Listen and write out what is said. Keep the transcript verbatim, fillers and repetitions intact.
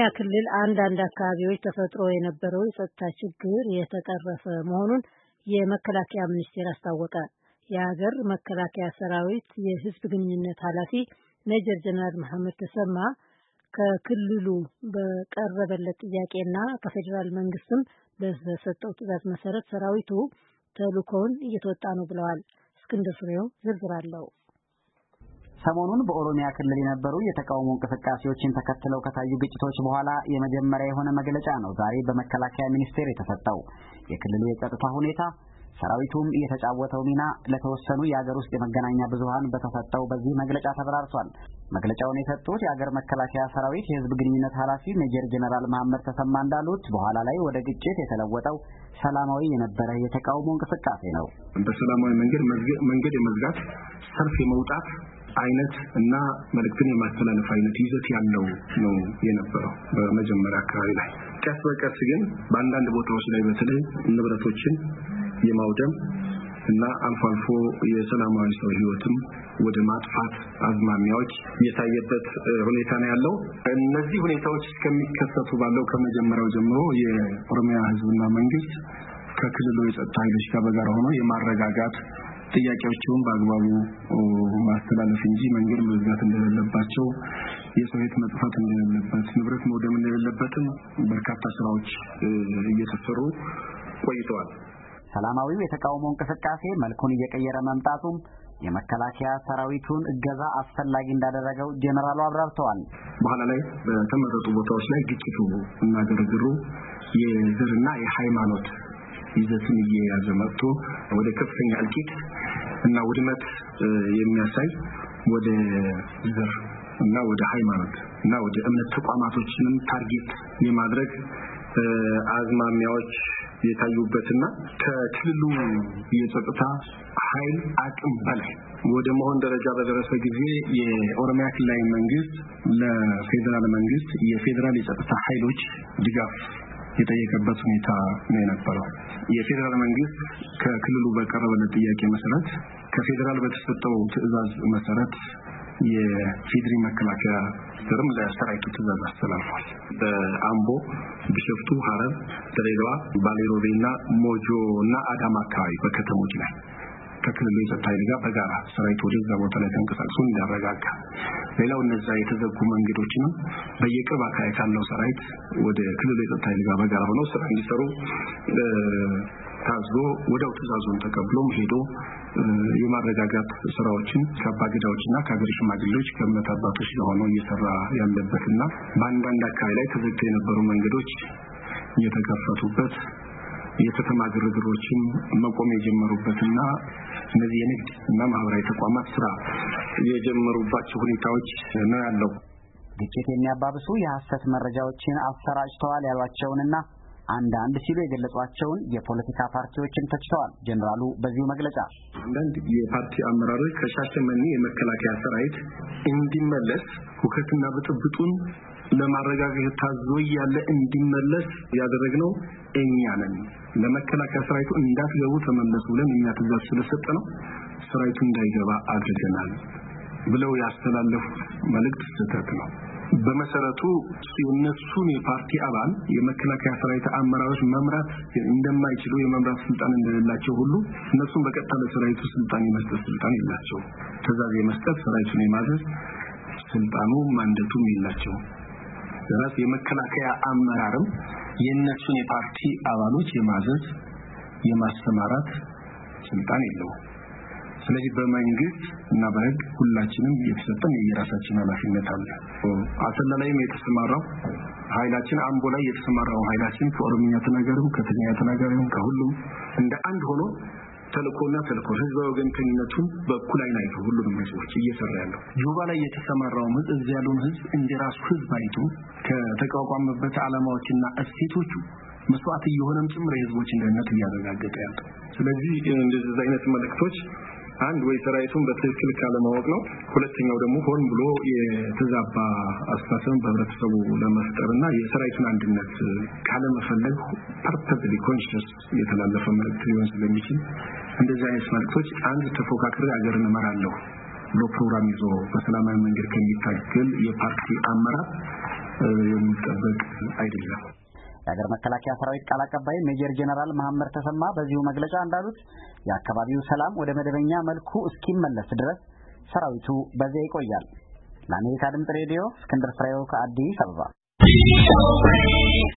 ክልል አንዳንድ አካባቢዎች ተፈጥሮ የነበረው የጸጥታ ችግር የተቀረፈ መሆኑን የመከላከያ ሚኒስቴር አስታወቀ። የሀገር መከላከያ ሰራዊት የህዝብ ግንኙነት ኃላፊ ሜጀር ጀነራል መሐመድ ተሰማ ከክልሉ በቀረበለት ጥያቄና ከፌዴራል መንግስትም በተሰጠው ትዕዛዝ መሰረት ሰራዊቱ ተልእኮውን እየተወጣ ነው ብለዋል። እስክንድር ፍሬው ዝርዝር አለው። ሰሞኑን በኦሮሚያ ክልል የነበሩ የተቃውሞ እንቅስቃሴዎችን ተከትለው ከታዩ ግጭቶች በኋላ የመጀመሪያ የሆነ መግለጫ ነው ዛሬ በመከላከያ ሚኒስቴር የተሰጠው። የክልሉ የጸጥታ ሁኔታ፣ ሰራዊቱም የተጫወተው ሚና ለተወሰኑ የሀገር ውስጥ የመገናኛ ብዙሃን በተሰጠው በዚህ መግለጫ ተብራርቷል። መግለጫውን የሰጡት የሀገር መከላከያ ሰራዊት የህዝብ ግንኙነት ኃላፊ ሜጀር ጀነራል መሐመድ ተሰማ እንዳሉት በኋላ ላይ ወደ ግጭት የተለወጠው ሰላማዊ የነበረ የተቃውሞ እንቅስቃሴ ነው። በሰላማዊ መንገድ መንገድ የመዝጋት ሰልፍ የመውጣት አይነት እና መልእክትን የማስተላለፍ አይነት ይዘት ያለው ነው የነበረው በመጀመሪያ አካባቢ ላይ። ቀስ በቀስ ግን በአንዳንድ ቦታዎች ላይ በተለይ ንብረቶችን የማውደም እና አልፎ አልፎ የሰላማዊ ሰው ህይወትም ወደ ማጥፋት አዝማሚያዎች የታየበት ሁኔታ ነው ያለው። እነዚህ ሁኔታዎች እስከሚከሰቱ ባለው ከመጀመሪያው ጀምሮ የኦሮሚያ ህዝብና መንግስት ከክልሉ የጸጥታ ኃይሎች ጋር በጋራ ሆኖ የማረጋጋት ጥያቄዎችን በአግባቡ ማስተላለፍ እንጂ መንገድ መዝጋት እንደሌለባቸው፣ የሰው ህይወት መጥፋት እንደሌለበት፣ ንብረት መውደም እንደሌለበትም በርካታ ስራዎች እየተሰሩ ቆይተዋል። ሰላማዊው የተቃውሞ እንቅስቃሴ መልኩን እየቀየረ መምጣቱም የመከላከያ ሰራዊቱን እገዛ አስፈላጊ እንዳደረገው ጄኔራሉ አብራርተዋል። በኋላ ላይ በተመረጡ ቦታዎች ላይ ግጭቱ እና ግርግሩ የዘርና የሃይማኖት ይዘትን እየያዘ መጥቶ ወደ ከፍተኛ እልቂት እና ውድመት የሚያሳይ ወደ ዘር እና ወደ ሃይማኖት እና ወደ እምነት ተቋማቶችንም ታርጌት የማድረግ አዝማሚያዎች የታዩበትና ከክልሉ የጸጥታ ኃይል አቅም በላይ ወደ መሆን ደረጃ በደረሰ ጊዜ የኦሮሚያ ክልላዊ መንግስት ለፌዴራል መንግስት የፌዴራል የጸጥታ ኃይሎች ድጋፍ የጠየቀበት ሁኔታ ነው የነበረው። የፌዴራል መንግስት ከክልሉ በቀረበለት ጥያቄ መሰረት ከፌዴራል በተሰጠው ትዕዛዝ መሰረት የፌዴሪ መከላከያ ሰራዊት ለሰራዊቱ ትዕዛዝ አስተላልፏል። በአምቦ፣ ቢሾፍቱ፣ ሐረር፣ ድሬዳዋ፣ ባሌሮቤና ሞጆ እና አዳማ አካባቢ በከተሞች ላይ ከክልሉ የጸጥታ ኃይል ጋር በጋራ ሰራዊቱ ወደዛ ቦታ ላይ ተንቀሳቅሶ እንዲያረጋጋ፣ ሌላው እነዛ የተዘጉ መንገዶችንም በየቅርብ አካባቢ ካለው ሰራዊት ወደ ክልሉ የጸጥታ ኃይል ጋር በጋራ ሆነው ስራ እንዲሰሩ ታዞ ወዲያው ትዕዛዙን ተቀብሎም ሄዶ የማረጋጋት ስራዎችን ከአባገዳዎችና ከሀገር ሽማግሌዎች ከእምነት አባቶች ጋር ሆኖ እየሰራ ያለበትና በአንዳንድ አካባቢ ላይ ተዘግተው የነበሩ መንገዶች እየተከፈቱበት የከተማ ግርግሮችን መቆም የጀመሩበትና እነዚህ የንግድ እና ማህበራዊ ተቋማት ስራ የጀመሩባቸው ሁኔታዎች ነው ያለው። ግጭት የሚያባብሱ የሐሰት መረጃዎችን አሰራጭተዋል ያሏቸውንና አንዳንድ ሲሉ የገለጿቸውን የፖለቲካ ፓርቲዎችን ተችተዋል ጄኔራሉ በዚሁ መግለጫ። አንዳንድ የፓርቲ አመራሮች ከሻሸመኔ የመከላከያ ሰራዊት እንዲመለስ ሁከትና ብጥብጡን ለማረጋጋት ታዞ ያለ እንዲመለስ ያደረግነው እኛ ነን፣ ለመከላከያ ሰራዊቱ እንዳትገቡ ተመለሱ ብለን እኛ ትዕዛዝ ስለሰጠነው ሰራዊቱ እንዳይገባ አድርገናል ብለው ያስተላለፉት መልእክት ስህተት ነው። በመሰረቱ የነሱን የፓርቲ አባል የመከላከያ ሰራዊት አመራሮች መምራት እንደማይችሉ የመምራት ስልጣን እንደሌላቸው ሁሉ እነሱም በቀጥታ ለሰራዊቱ ስልጣን የመስጠት ስልጣን የላቸው። ትዕዛዝ የመስጠት ሰራዊቱን የማዘዝ ስልጣኑ ማንደቱም የላቸው። ራስ የመከላከያ አመራርም የነሱን የፓርቲ አባሎች የማዘዝ የማስተማራት ስልጣን የለውም። ስለዚህ በመንግስት እና በህግ ሁላችንም የተሰጠን የራሳችን ኃላፊነት አለ። አሰላ ላይም የተሰማራው ኃይላችን፣ አምቦ ላይ የተሰማራው ኃይላችን ከኦሮሚያ ተናጋሪው ከትግርኛ ተናጋሪው ከሁሉም እንደ አንድ ሆኖ ተልኮና ተልኮ ህዝባዊ ወገንተኝነቱን በኩል አይን አይቶ ሁሉንም ህዝቦች እየሰራ ያለው ጁባ ላይ የተሰማራው ህዝብ እዚያ ያለውን ህዝብ እንደራሱ ህዝብ አይቶ ከተቋቋመበት ዓላማዎችና እሴቶቹ መስዋዕት እየሆነም ጭምር የህዝቦች እንደነት እያረጋገጠ ያለው። ስለዚህ እንደዚህ አይነት መልእክቶች አንድ ወይ ሰራዊቱን በትክክል ካለማወቅ ነው፣ ሁለተኛው ደግሞ ሆን ብሎ የተዛባ አስተሳሰብን በህብረተሰቡ ለመፍጠርና የሰራዊቱን አንድነት ካለመፈለግ ፐርፐዝሊ ኮንሺየስ የተላለፈ መልእክት ሊሆን ስለሚችል እንደዚህ አይነት መልእክቶች አንድ ተፎካካሪ አገርን እመራለሁ ብሎ ፕሮግራም ይዞ በሰላማዊ መንገድ ከሚታገል የፓርቲ አመራር የሚጠበቅ አይደለም። የሀገር መከላከያ ሰራዊት ቃል አቀባይ ሜጀር ጀነራል መሐመድ ተሰማ በዚሁ መግለጫ እንዳሉት የአካባቢው ሰላም ወደ መደበኛ መልኩ እስኪመለስ ድረስ ሰራዊቱ በዚያ ይቆያል። ለአሜሪካ ድምጽ ሬዲዮ እስክንድር ፍሬው ከአዲስ አበባ